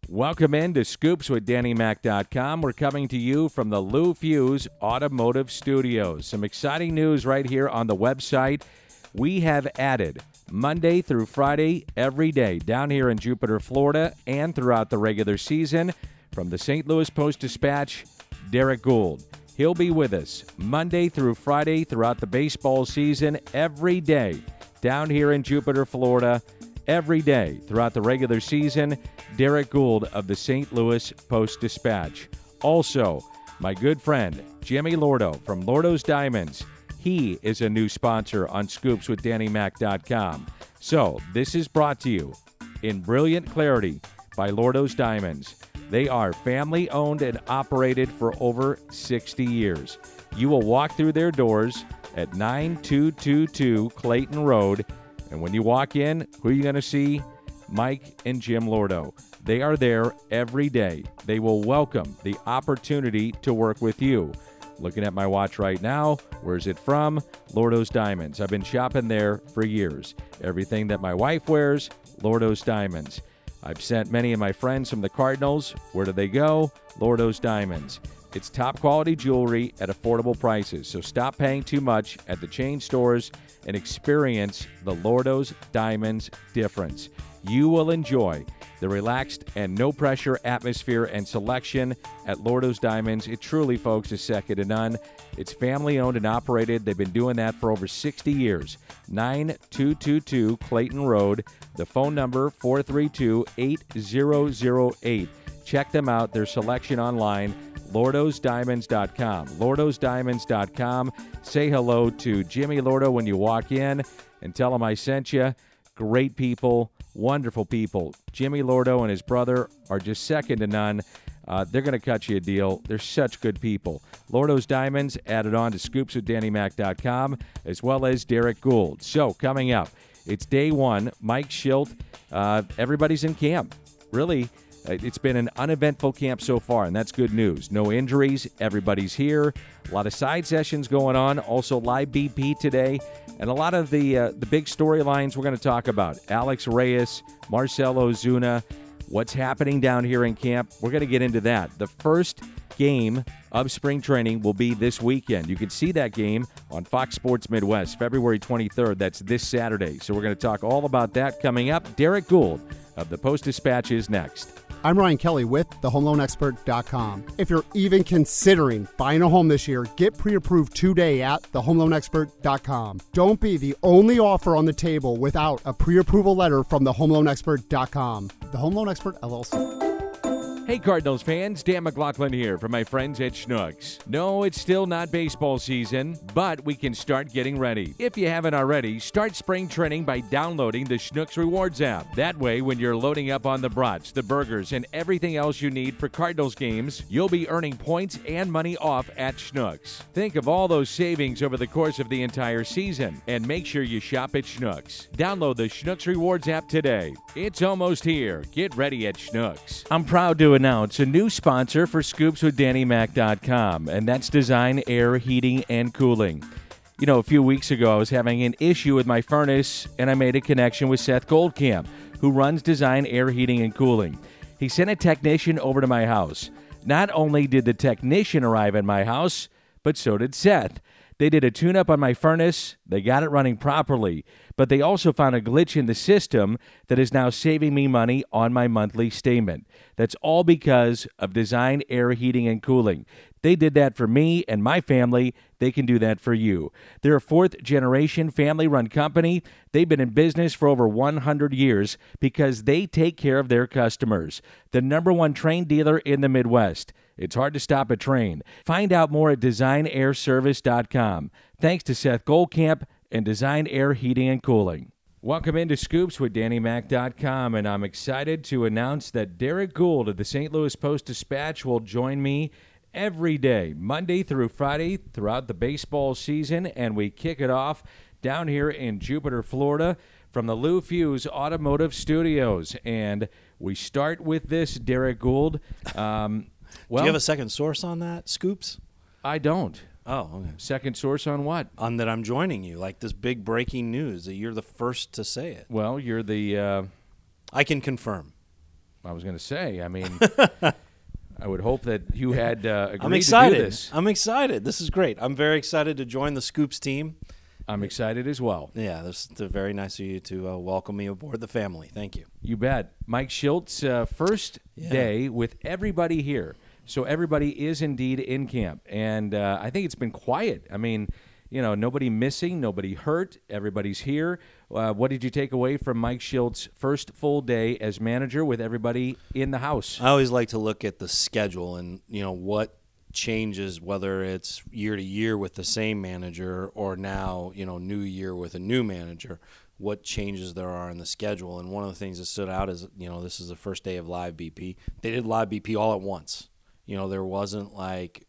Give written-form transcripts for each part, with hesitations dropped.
Welcome in to Scoops with DannyMac.com. We're coming to you from the Lou Fuse Automotive Studios. Some exciting news right here on the website. We have added Monday through Friday every day down here in Jupiter, Florida, and throughout the regular season. From the St. Louis Post-Dispatch, Derek Gould. He'll be with us Monday through Friday throughout the baseball season every day down here in Jupiter, Florida. Every day throughout the regular season, Derek Gould of the St. Louis Post-Dispatch. Also, my good friend, Jimmy Lordo from Lordo's Diamonds. He is a new sponsor on Scoops with DannyMac.com. So, this is brought to you in brilliant clarity by Lordo's Diamonds. They are family-owned and operated for over 60 years. You will walk through their doors at 9222 Clayton Road. And when you walk in, who are you going to see? Mike and Jim Lordo. They are there every day. They will welcome the opportunity to work with you. Looking at my watch right now, where's it from? Lordo's Diamonds. I've been shopping there for years. Everything that my wife wears, Lordo's Diamonds. I've sent many of my friends from the Cardinals. Where do they go? Lordo's Diamonds. It's top quality jewelry at affordable prices. So stop paying too much at the chain stores and experience the Lordo's Diamonds difference. You will enjoy the relaxed and no-pressure atmosphere and selection at Lordo's Diamonds. It truly, folks, is second to none. It's family-owned and operated. They've been doing that for over 60 years. 9222 Clayton Road. The phone number, 432-8008. Check them out, their selection online, LordosDiamonds.com. LordosDiamonds.com. Say hello to Jimmy Lordo when you walk in and tell him I sent you. Great people, wonderful people. Jimmy Lordo and his brother are just second to none. They're going to cut you a deal. They're such good people. Lordo's Diamonds added on to ScoopsWithDannyMac.com, as well as Derek Gould. So, coming up, it's day one. Mike Shildt. Everybody's in camp. Really, it's been an uneventful camp so far, and that's good news. No injuries. Everybody's here. A lot of side sessions going on. Also, live BP today. And a lot of the big storylines we're going to talk about. Alex Reyes, Marcell Ozuna, what's happening down here in camp. We're going to get into that. The first game of spring training will be this weekend. You can see that game on Fox Sports Midwest, February 23rd. That's this Saturday. So we're going to talk all about that coming up. Derek Gould of the Post-Dispatch is next. I'm Ryan Kelly with thehomeloanexpert.com. If you're even considering buying a home this year, get pre-approved today at thehomeloanexpert.com. Don't be the only offer on the table without a pre-approval letter from thehomeloanexpert.com. The Home Loan Expert, LLC. Hey Cardinals fans, Dan McLaughlin here from my friends at Schnucks. No, it's still not baseball season, but we can start getting ready. If you haven't already, start spring training by downloading the Schnucks Rewards app. That way, when you're loading up on the brats, the burgers, and everything else you need for Cardinals games, you'll be earning points and money off at Schnucks. Think of all those savings over the course of the entire season, and make sure you shop at Schnucks. Download the Schnucks Rewards app today. It's almost here. Get ready at Schnucks. I'm proud to announce a new sponsor for Scoops with DannyMac.com, and that's Design Air Heating and Cooling. You know, a few weeks ago, I was having an issue with my furnace, and I made a connection with Seth Goldcamp, who runs Design Air Heating and Cooling. He sent a technician over to my house. Not only did the technician arrive at my house, but so did Seth. They did a tune-up on my furnace. They got it running properly, but they also found a glitch in the system that is now saving me money on my monthly statement. That's all because of Design Air Heating and Cooling. They did that for me and my family. They can do that for you. They're a fourth-generation family-run company. They've been in business for over 100 years because they take care of their customers. The #1 train dealer in the Midwest. It's hard to stop a train. Find out more at DesignAirService.com. Thanks to Seth Goldcamp and Design Air Heating and Cooling. Welcome into Scoops with DannyMac.com, and I'm excited to announce that Derek Gould of the St. Louis Post-Dispatch will join me every day, Monday through Friday, throughout the baseball season, and we kick it off down here in Jupiter, Florida, from the Lou Fuse Automotive Studios. And we start with this, Derek Gould. Do you have a second source on that, Scoops? I don't. Oh, okay. Second source on what? On that I'm joining you, like this big breaking news that you're the first to say it. Well, you're the... I can confirm. I was going to say, I mean, I would hope that you had agreed I'm excited. to do this. I'm excited. This is great. I'm very excited to join the Scoops team. I'm excited as well. Yeah, this is very nice of you to welcome me aboard the family. Thank you. You bet. Mike Shiltz, first day with everybody here. So everybody is indeed in camp. And I think it's been quiet. I mean, nobody missing, nobody hurt. Everybody's here. What did you take away from Mike Shiltz's first full day as manager with everybody in the house? I always like to look at the schedule and, what changes, whether it's year to year with the same manager or now, new year with a new manager, what changes there are in the schedule. And one of the things that stood out is, this is the first day of live BP. They did live BP all at once. There wasn't like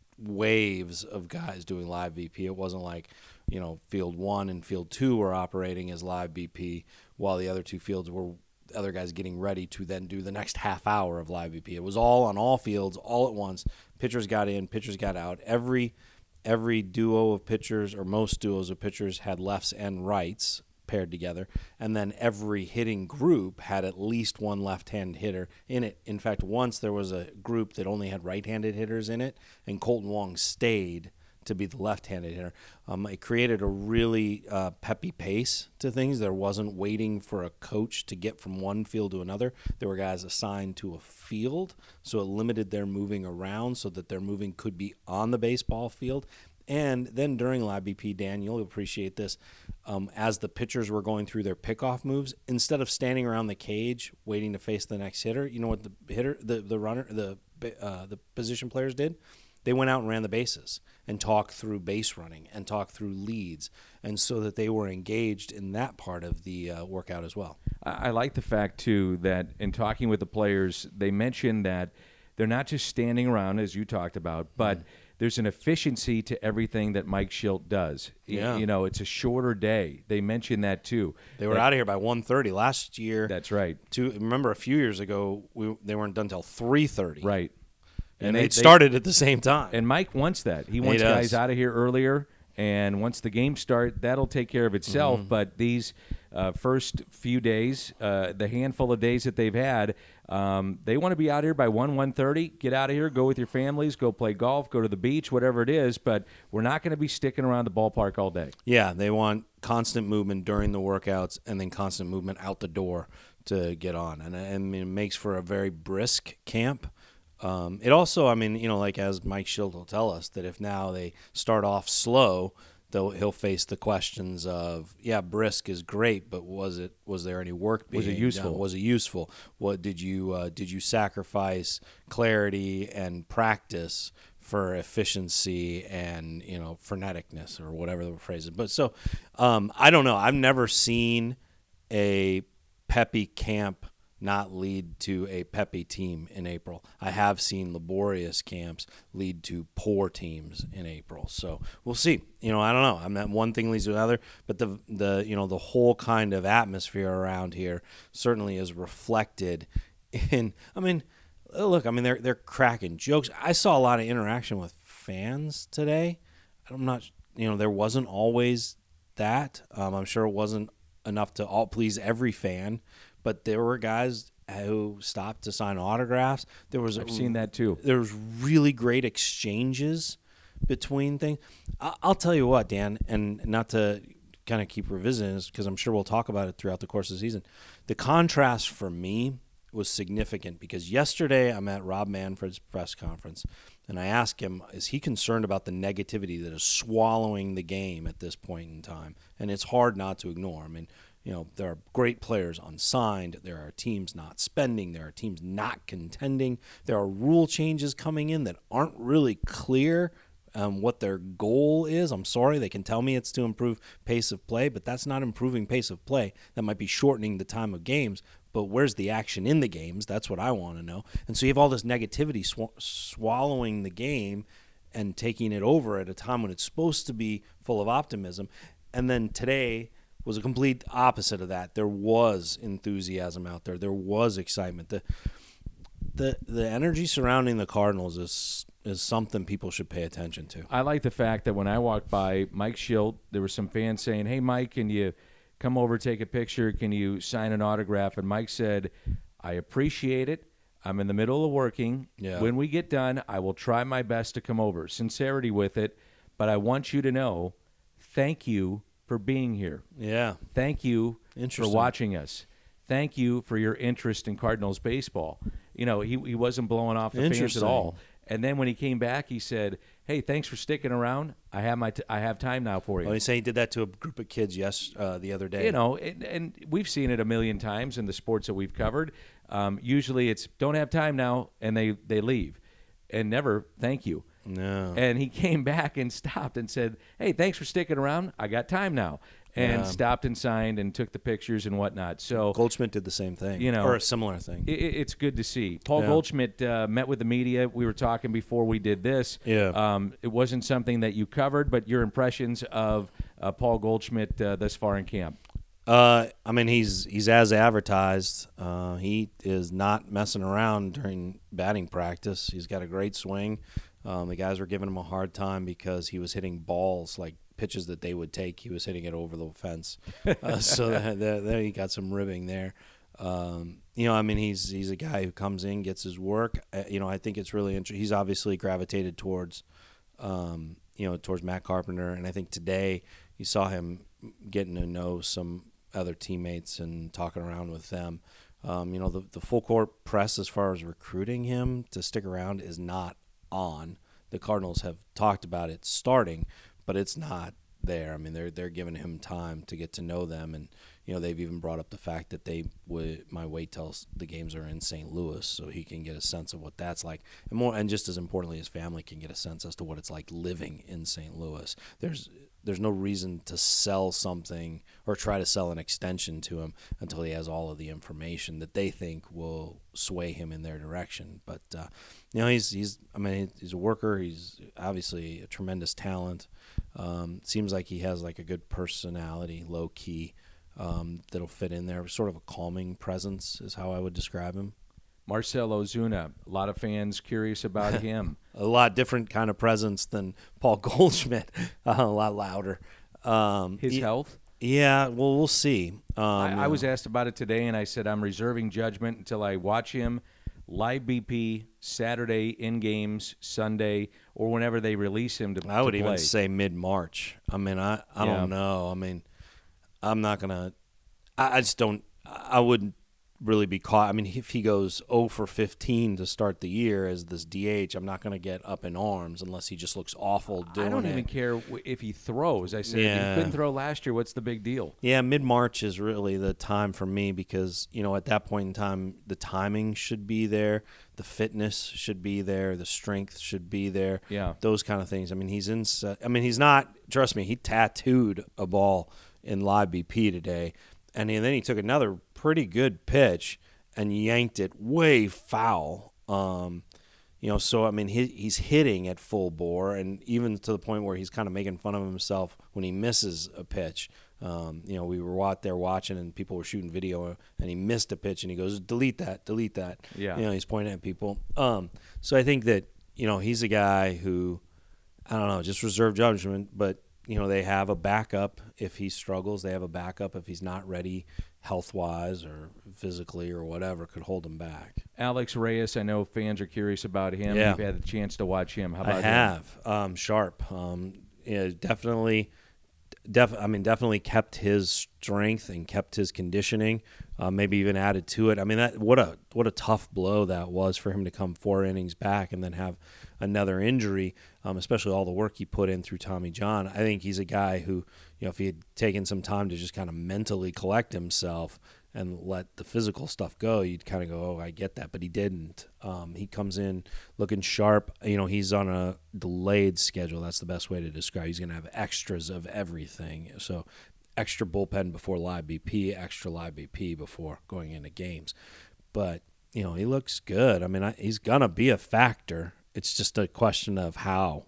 waves of guys doing live BP. It wasn't like, field 1 and field 2 were operating as live BP while the other two fields were other guys getting ready to then do the next half hour of live BP. It was all on all fields, all at once. Pitchers got in, pitchers got out. Every duo of pitchers, or most duos of pitchers, had lefts and rights paired together, and then every hitting group had at least one left-hand hitter in it. In fact, once there was a group that only had right-handed hitters in it, and Colton Wong stayed to be the left-handed hitter. It created a really peppy pace to things. There wasn't waiting for a coach to get from one field to another. There were guys assigned to a field, so it limited their moving around so that their moving could be on the baseball field. And then during live BP, Dan, you'll appreciate this, as the pitchers were going through their pickoff moves, instead of standing around the cage waiting to face the next hitter, you know what the position players did? They went out and ran the bases and talked through base running and talked through leads, and so that they were engaged in that part of the workout as well. I like the fact, too, that in talking with the players, they mentioned that they're not just standing around, as you talked about, but there's an efficiency to everything that Mike Shildt does. Yeah. It's a shorter day. They mentioned that, too. They were out of here by 1:30 last year. That's right. Remember, a few years ago, they weren't done until 3:30. Right. And they started at the same time. And Mike wants that. He wants guys out of here earlier, and once the games start, that'll take care of itself. Mm-hmm. But these first few days, the handful of days that they've had, they want to be out here by 1:30, get out of here, go with your families, go play golf, go to the beach, whatever it is. But we're not going to be sticking around the ballpark all day. Yeah, they want constant movement during the workouts and then constant movement out the door to get on. And it makes for a very brisk camp. It also, like as Mike Shildt will tell us, that if now they start off slow, he'll face the questions of, brisk is great, but was there any work being done? Was it useful? What did you sacrifice clarity and practice for efficiency and freneticness, or whatever the phrase is? But so I don't know. I've never seen a peppy camp not lead to a peppy team in April. I have seen laborious camps lead to poor teams in April. So we'll see. I don't know. One thing leads to another, but the whole kind of atmosphere around here certainly is reflected in. They're cracking jokes. I saw a lot of interaction with fans today. I'm not. There wasn't always that. I'm sure it wasn't enough to all please every fan. But there were guys who stopped to sign autographs. I've seen that too. There was really great exchanges between things. I'll tell you what, Dan, and not to kind of keep revisiting this, because I'm sure we'll talk about it throughout the course of the season. The contrast for me was significant, because yesterday I'm at Rob Manfred's press conference, and I asked him, is he concerned about the negativity that is swallowing the game at this point in time? And it's hard not to ignore. There are great players unsigned. There are teams not spending. There are teams not contending. There are rule changes coming in that aren't really clear what their goal is. I'm sorry, they can tell me it's to improve pace of play, but that's not improving pace of play. That might be shortening the time of games, but where's the action in the games? That's what I want to know. And so you have all this negativity swallowing the game and taking it over at a time when it's supposed to be full of optimism. And then today was a complete opposite of that. There was enthusiasm out there. There was excitement. The energy surrounding the Cardinals is something people should pay attention to. I like the fact that when I walked by Mike Shildt, there were some fans saying, "Hey, Mike, can you come over, take a picture? Can you sign an autograph?" And Mike said, I appreciate it. I'm in the middle of working. Yeah. When we get done, I will try my best to come over. Sincerity with it, but I want you to know, thank you for being here. Yeah. Thank you for Interesting. watching us. Thank you for your interest in Cardinals baseball. You know, he wasn't blowing off the fans at Interesting. all. And then when he came back, he said, "Hey, thanks for sticking around. I have time now for you." Well, he said he did that to a group of kids the other day. You know, and we've seen it a million times in the sports that we've covered. Usually it's don't have time now, and they leave, and never thank you. No. And he came back and stopped and said, "Hey, thanks for sticking around. I got time now." And stopped and signed and took the pictures and whatnot. So Goldschmidt did the same thing, You know, or a similar thing. it's good to see. Paul Yeah. Goldschmidt met with the media. We were talking before we did this. Yeah. It wasn't something that you covered, but your impressions of Paul Goldschmidt thus far in camp. I mean, he's as advertised. He is not messing around during batting practice. He's got a great swing. The guys were giving him a hard time because he was hitting balls like pitches that they would take. He was hitting it over the fence. So there he got some ribbing there. You know, I mean, he's a guy who comes in, gets his work. You know, I think it's really interesting. He's obviously gravitated towards, towards Matt Carpenter, and I think today you saw him getting to know some other teammates and talking around with them. You know, the full court press as far as recruiting him to stick around is not on. The Cardinals have talked about it starting, but it's not there. I mean, they're giving him time to get to know them, and you know they've even brought up the fact that might wait till the games are in St. Louis so he can get a sense of what that's like, and just as importantly, his family can get a sense as to what it's like living in St. Louis. There's no reason to sell something or try to sell an extension to him until he has all of the information that they think will sway him in their direction. But you know, he's a worker. He's obviously a tremendous talent. Seems like he has like a good personality, low key, that'll fit in there. Sort of a calming presence is how I would describe him. Marcell Ozuna, a lot of fans curious about him. A lot different kind of presence than Paul Goldschmidt. A lot louder. His health? Yeah, well, we'll see. I was asked about it today, and I said I'm reserving judgment until I watch him live BP Saturday in games, Sunday, or whenever they release him to I would play. even say mid-March. I mean, I don't know. I mean, I'm not going to – I just don't – I wouldn't really be caught. I mean, if he goes 0 for 15 to start the year as this DH, I'm not going to get up in arms unless he just looks awful doing it. I don't even care if he throws. I said, if he couldn't throw last year, what's the big deal? Yeah, mid-March is really the time for me because, you know, at that point in time, the timing should be there, the fitness should be there, the strength should be there, those kind of things. I mean, he's not, trust me, he tattooed a ball in live BP today, and then he took another pretty good pitch and yanked it way foul. You know, so I mean, he's hitting at full bore, and even to the point where he's kind of making fun of himself when he misses a pitch. You know, we were out there watching, and people were shooting video, and he missed a pitch, and he goes, delete that. Yeah. You know, he's pointing at people. So I think that, you know, he's a guy who, I don't know, just reserve judgment, but, you know, they have a backup if he struggles. They have a backup if he's not ready health-wise or physically or whatever, could hold him back. Alex Reyes, I know fans are curious about him. Yeah. You've had the chance to watch him. How about I have. Sharp. Yeah, definitely kept his strength and kept his conditioning, maybe even added to it. I mean, what a tough blow that was for him to come 4 innings back and then have another injury, especially all the work he put in through Tommy John. I think he's a guy who, you know, if he had taken some time to just kind of mentally collect himself and let the physical stuff go, you'd kind of go, oh, I get that. But he didn't. He comes in looking sharp. You know, he's on a delayed schedule. That's the best way to describe. He's going to have extras of everything. So extra bullpen before live BP, extra live BP before going into games. But, you know, he looks good. I mean, he's going to be a factor. It's just a question of how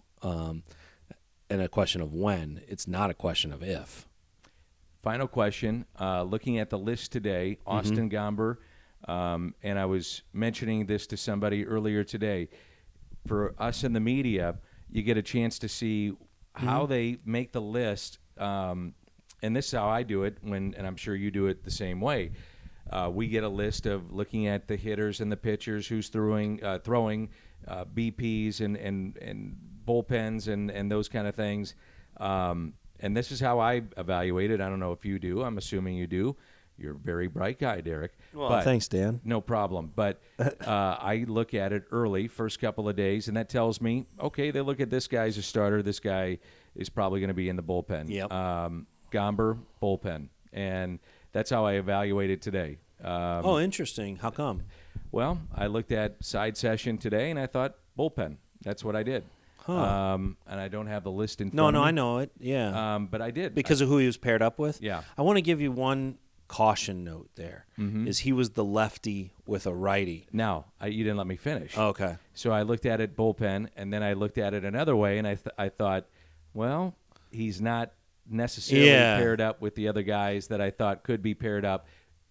and a question of when. It's not a question of if. Final question. Looking at the list today, Austin Gomber, and I was mentioning this to somebody earlier today. For us in the media, you get a chance to see how they make the list, and this is how I do it, and I'm sure you do it the same way. We get a list of looking at the hitters and the pitchers, who's throwing BPs and bullpens and those kind of things. And this is how I evaluate it. I don't know if you do. I'm assuming you do. You're a very bright guy, Derek. Well, thanks, Dan. No problem. But I look at it early, first couple of days, and that tells me, okay, they look at this guy as a starter. This guy is probably going to be in the bullpen. Yep. Gomber, bullpen. And that's how I evaluate it today. Interesting. How come? Well, I looked at side session today, and I thought bullpen. That's what I did. Huh. And I don't have the list in front of me. No, I know it. Yeah. But I did. Because of who he was paired up with? Yeah. I want to give you one caution note there. Is he was the lefty with a righty. Now, you didn't let me finish. Okay. So I looked at it bullpen, and then I looked at it another way, and I thought, well, he's not necessarily paired up with the other guys that I thought could be paired up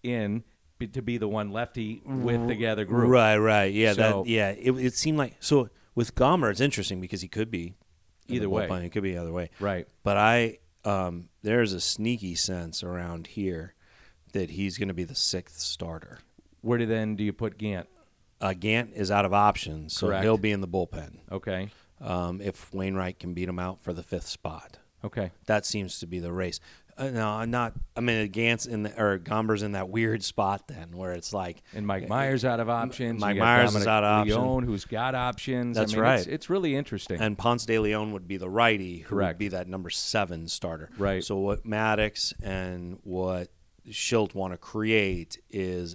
to be the one lefty with the other group. Right. Yeah, So- it seemed like so with Gomber it's interesting because he could be in Either the way. bullpen. It could be either way. Right. But there's a sneaky sense around here that he's going to be the sixth starter. Where do you put Gant? Gant is out of options, so Correct. he'll be in the bullpen. Okay. If Wainwright can beat him out for the fifth spot. Okay. That seems to be the race. No, I'm not. I mean, Gomber's in that weird spot then, where it's like. And Mike Myers out of options. Mike You got Myers is Dominic out of Leone, option. who's got options. That's I mean, right. It's really interesting. And Ponce de Leon would be the righty, who Correct. would be that number 7 starter. Right. So what Maddox and what Schilt want to create is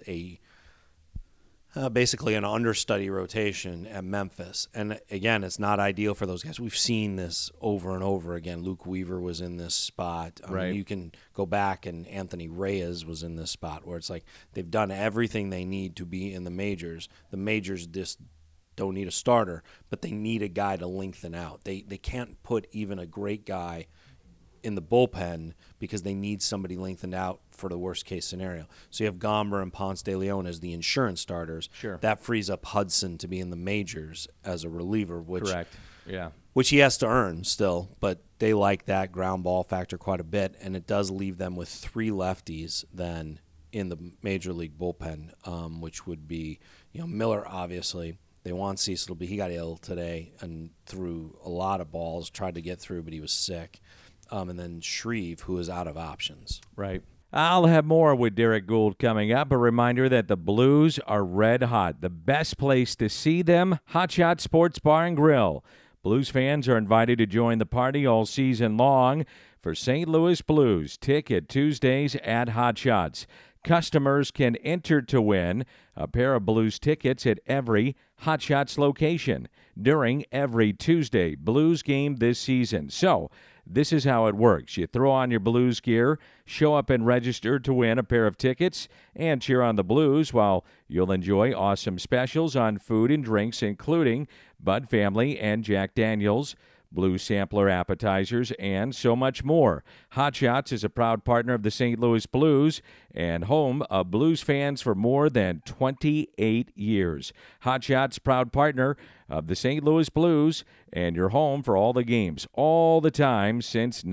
basically an understudy rotation at Memphis. And again, it's not ideal for those guys. We've seen this over and over again. Luke Weaver was in this spot. I Right. mean, you can go back, and Anthony Reyes was in this spot where it's like they've done everything they need to be in the majors. The majors just don't need a starter, but they need a guy to lengthen out. They can't put even a great guy in the bullpen because they need somebody lengthened out for the worst case scenario. So you have Gomber and Ponce de Leon as the insurance starters. Sure. That frees up Hudson to be in the majors as a reliever, Correct. Yeah. which he has to earn still, but they like that ground ball factor quite a bit, and it does leave them with 3 lefties then in the major league bullpen, which would be, Miller, obviously. They want Cecil, but he got ill today and threw a lot of balls, tried to get through, but he was sick. And then Shreve, who is out of options. Right. I'll have more with Derek Gould coming up. A reminder that the Blues are red hot. The best place to see them, Hot Shot Sports Bar and Grill. Blues fans are invited to join the party all season long for St. Louis Blues. Ticket Tuesdays at Hot Shots. Customers can enter to win a pair of Blues tickets at every Hot Shots location during every Tuesday Blues game this season. So, this is how it works. You throw on your Blues gear, show up and register to win a pair of tickets, and cheer on the Blues while you'll enjoy awesome specials on food and drinks, including Bud Family and Jack Daniels, Blues Sampler appetizers, and so much more. Hot Shots is a proud partner of the St. Louis Blues and home of Blues fans for more than 28 years. Hot Shots, proud partner of the St. Louis Blues and your home for all the games, all the time since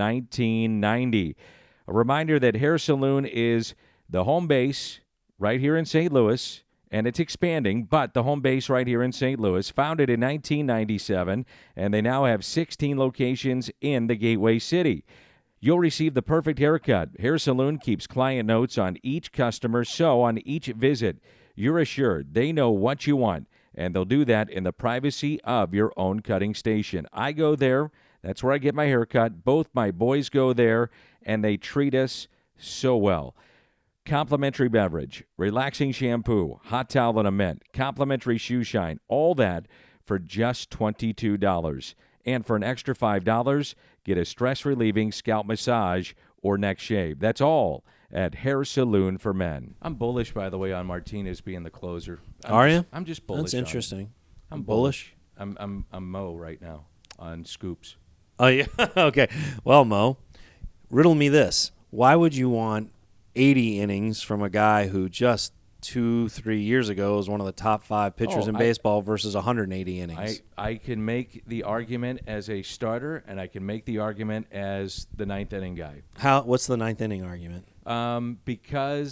1990. A reminder that Hair Saloon is the home base right here in St. Louis, and it's expanding, but the home base right here in St. Louis, founded in 1997, and they now have 16 locations in the Gateway City. You'll receive the perfect haircut. Hair Saloon keeps client notes on each customer, so on each visit, you're assured they know what you want, and they'll do that in the privacy of your own cutting station. I go there. That's where I get my haircut. Both my boys go there, and they treat us so well. Complimentary beverage, relaxing shampoo, hot towel and a mint, complimentary shoe shine, all that for just $22. And for an extra $5, get a stress-relieving scalp massage or neck shave. That's all at Hair Saloon for Men. I'm bullish, by the way, on Martinez being the closer. You? I'm just bullish. That's on it. interesting. I'm bullish. I'm Mo right now on scoops. Oh, yeah. Okay. Well, Mo, riddle me this. Why would you want 80 innings from a guy who just 2-3 years ago was one of the top 5 pitchers in baseball versus 180 innings? I can make the argument as a starter, and I can make the argument as the ninth inning guy. What's the ninth inning argument? Because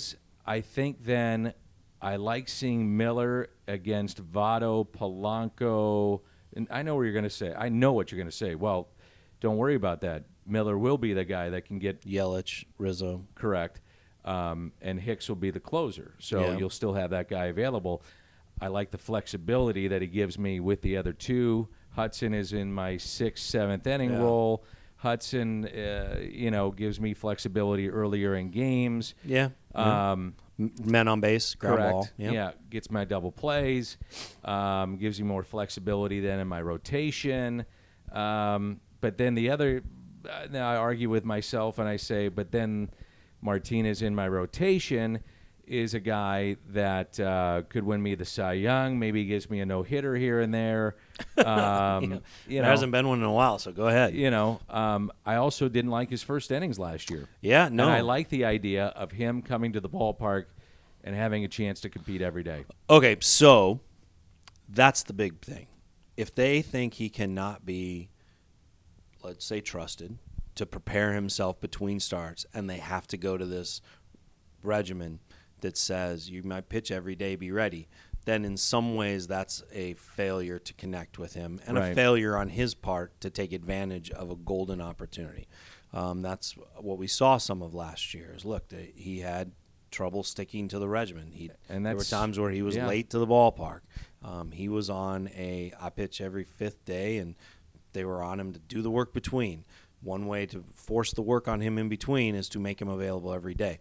I think then I like seeing Miller against Votto, Polanco. And I know what you're going to say. I know what you're going to say. Well, don't worry about that. Miller will be the guy that can get Yelich, Rizzo. correct, and Hicks will be the closer. So you'll still have that guy available. I like the flexibility that he gives me with the other two. Hudson is in my 6th, 7th inning role. Hudson, gives me flexibility earlier in games. Yeah. Men on base, ground Correct. ball. Yeah, gets my double plays. Gives you more flexibility than in my rotation. But then the other, now I argue with myself and I say, but then Martinez in my rotation is a guy that could win me the Cy Young. Maybe gives me a no-hitter here and there. There hasn't been one in a while, so go ahead. I also didn't like his first innings last year. Yeah, no. And I like the idea of him coming to the ballpark and having a chance to compete every day. Okay, so that's the big thing. If they think he cannot be, let's say, trusted to prepare himself between starts, and they have to go to this regimen that says you might pitch every day, be ready, then in some ways that's a failure to connect with him and a failure on his part to take advantage of a golden opportunity. That's what we saw some of last year. Look, he had trouble sticking to the regimen. There were times where he was late to the ballpark. He was on I pitch every 5th day, and they were on him to do the work between. One way to force the work on him in between is to make him available every day.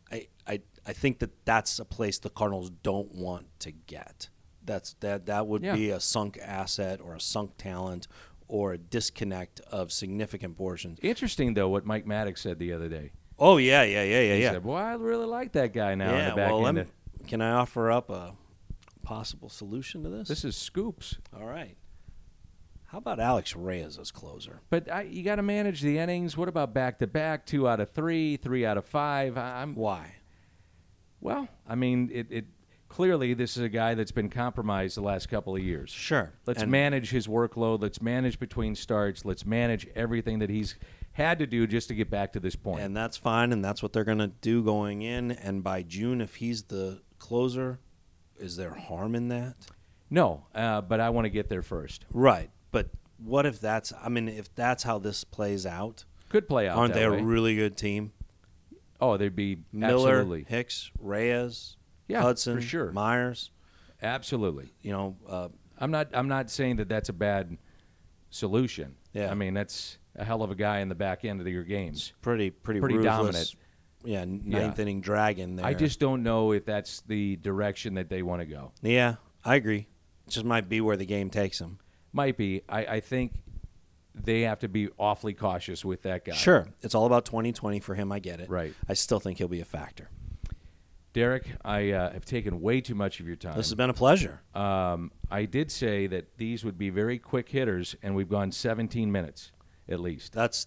I think that's a place the Cardinals don't want to get. That would be a sunk asset or a sunk talent or a disconnect of significant portions. Interesting, though, what Mike Maddox said the other day. Oh, yeah. He said, well, I really like that guy now in the back end. Can I offer up a possible solution to this? This is scoops. All right. How about Alex Reyes as closer? But you got to manage the innings. What about back-to-back, 2 out of 3, 3 out of 5? Why? Well, I mean, it clearly this is a guy that's been compromised the last couple of years. Sure. Let's manage his workload. Let's manage between starts. Let's manage everything that he's had to do just to get back to this point. And that's fine, and that's what they're going to do going in. And by June, if he's the closer, is there harm in that? No, but I want to get there first. Right. But what if that's how this plays out? Could play out Aren't that they way. a really good team? Oh, they'd be Miller, absolutely. Hicks, Reyes, Yeah, Hudson, for sure. Myers. Absolutely. I'm not saying that that's a bad solution. Yeah. I mean, that's a hell of a guy in the back end of your games. Pretty Pretty dominant. Yeah, ninth inning dragon there. I just don't know if that's the direction that they want to go. Yeah, I agree. It just might be where the game takes them. Might be. I think they have to be awfully cautious with that guy. Sure. It's all about 2020 for him. I get it. Right. I still think he'll be a factor. Derek, I have taken way too much of your time. This has been a pleasure. I did say that these would be very quick hitters, and we've gone 17 minutes at least. That's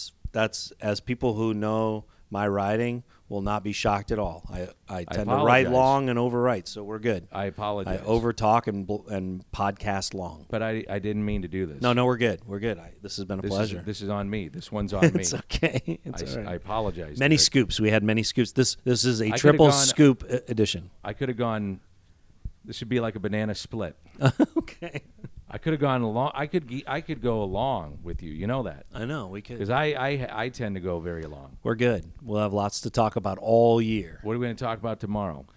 as people who know my writing will not be shocked at all. I tend to write long and overwrite, so we're good. I apologize. I overtalk and podcast long. But I didn't mean to do this. No, we're good. We're good. This has been a pleasure. This is on me. This one's on me. It's okay. It's all right. I apologize. Many Derek. scoops. We had many scoops. This is a triple scoop edition. I could have gone. This should be like a banana split. Okay. I could have gone along. I could go along with you. You know that. I know we could. Because I tend to go very long. We're good. We'll have lots to talk about all year. What are we going to talk about tomorrow?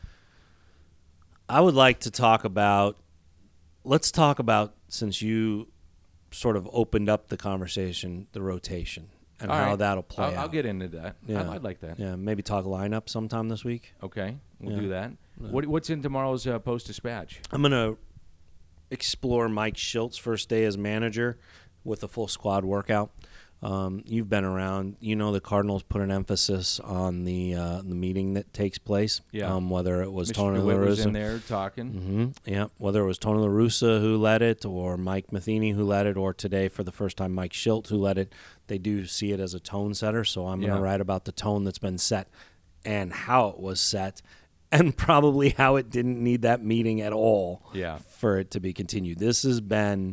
I would like to talk about. Let's talk about, since you sort of opened up the conversation, the rotation and how that'll play out. I'll get into that. Yeah. I'd like that. Yeah, maybe talk lineup sometime this week. Okay, we'll do that. What's in tomorrow's Post-Dispatch? I'm going to explore Mike Shilt's first day as manager with a full squad workout. You've been around. You know the Cardinals put an emphasis on the meeting that takes place. Yeah. Whether it was Mr. Tony DeWitt La was in Russa. there talking. Mm-hmm. Yeah. Whether it was Tony La Russa who led it, or Mike Matheny who led it, or today for the first time Mike Schilt who led it, they do see it as a tone setter. So I'm going to write about the tone that's been set and how it was set, and probably how it didn't need that meeting at all for it to be continued. This has been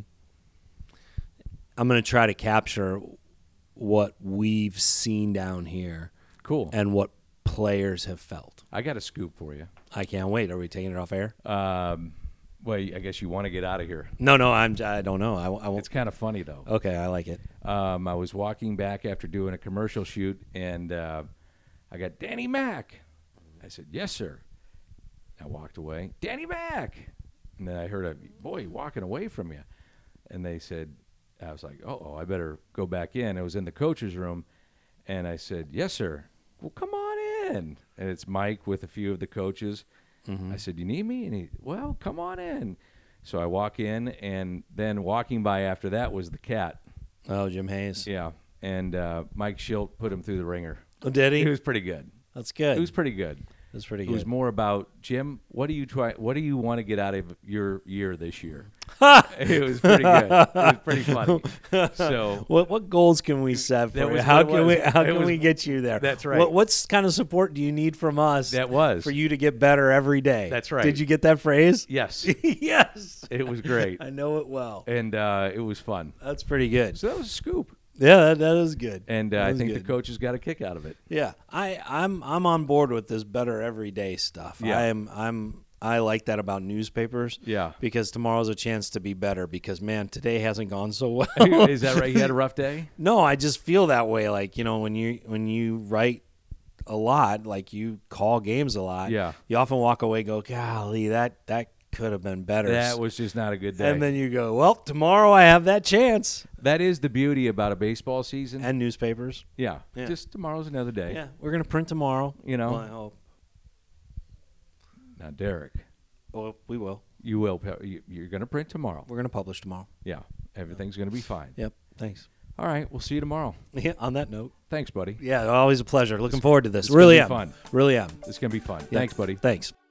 – I'm going to try to capture what we've seen down here. Cool. And what players have felt? I got a scoop for you. I can't wait. Are we taking it off air? Well, I guess you want to get out of here. No, I don't know. I won't. It's kind of funny, though. Okay, I like it. I was walking back after doing a commercial shoot, and I got Danny Mac. I said, yes, sir. I walked away. Danny Mac. And then I heard a boy walking away from you. And they said, I was like, I better go back in. I was in the coach's room, and I said, yes, sir. Well, come on in. And it's Mike with a few of the coaches. Mm-hmm. I said, you need me? And he, well, come on in. So I walk in, and then walking by after that was the cat. Oh, Jim Hayes. Yeah. And Mike Schilt put him through the ringer. Oh, did he? It was pretty good. That's good. It was pretty good. That's pretty It good. was more about, Jim, what do you want to get out of your year this year? It was pretty good. It was pretty funny. So what goals can we set for you? How can we get you there? That's right. What kind of support do you need from us? That was for you to get better every day. That's right. Did you get that phrase? Yes. Yes. It was great. I know it well. And it was fun. That's pretty good. So that was a scoop. Yeah, that is good. And I think the coaches got a kick out of it. Yeah, I'm on board with this better everyday stuff. Yeah. I like that about newspapers. Yeah. Because tomorrow's a chance to be better. Because man, today hasn't gone so well. Is that right? You had a rough day? No, I just feel that way. Like, when you write a lot, like you call games a lot. Yeah. You often walk away and go, golly, that could have been better. That was just not a good day. And then you go, well, tomorrow I have that chance. That is the beauty about a baseball season. And newspapers. Yeah. Just tomorrow's another day. Yeah. We're going to print tomorrow. Well, I hope. Now, Derek. Well, we will. You will. You're going to print tomorrow. We're going to publish tomorrow. Yeah. Everything's going to be fine. Yep. Thanks. All right. We'll see you tomorrow. Yeah. On that note. Thanks, buddy. Yeah. Always a pleasure. Looking forward to this. It's Really gonna be am. fun. Really am. It's going to be fun. Yeah. Thanks, buddy. Thanks.